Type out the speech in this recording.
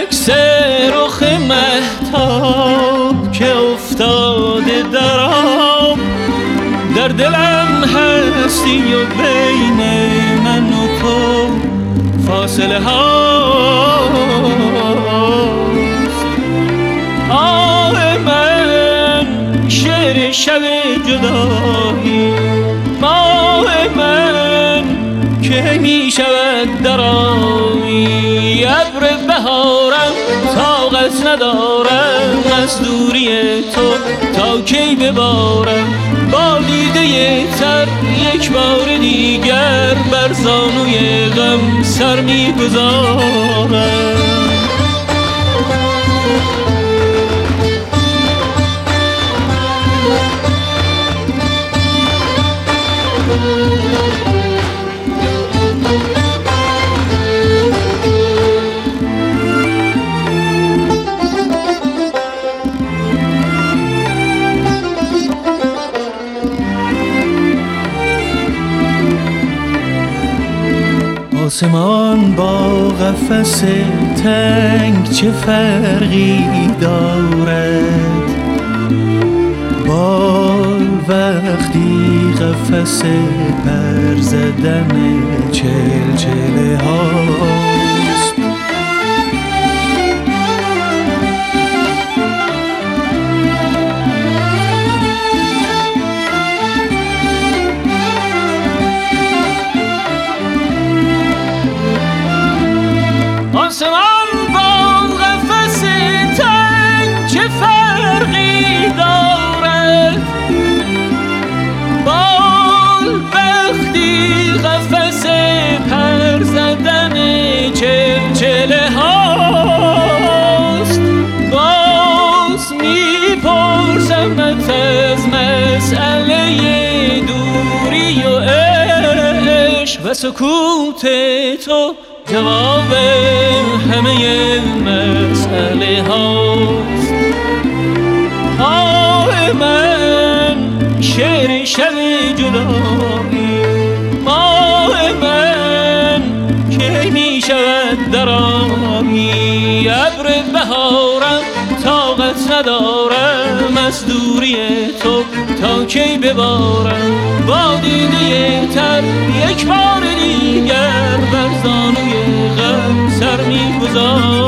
عکس رخ مهتاب که افتاده در آب، در دلم هستی و بین من و تو فاصله هاست. آه من شعر شب جدایی، ماه من که می شود در آیی، ابر بهارم طاقت ندارم از دوری تو تا کی ببارم با دیده تر یک بار دیگر بر زانوی غم سر می گذارم. آسمان با قفس تنگ چه فرقی دارد؟ بال وقتی قفس پر زدن چلچله هاست. آسمان با قفس تنگ چه فرقی دارد؟ بال وقتی قفس پر زدن چلچله هاست. باز میپرسمت از مسئله دوری و عشق و سکوت تو جواب همه مسئله هاست. آه من شعر شب جدایی، ماه من که می شود در آیی، ابر بهارم طاقت ندارم از دوری تو تا کی ببارم با دیده تر یک بار دیگر بر زانوی غم سر می گذارم.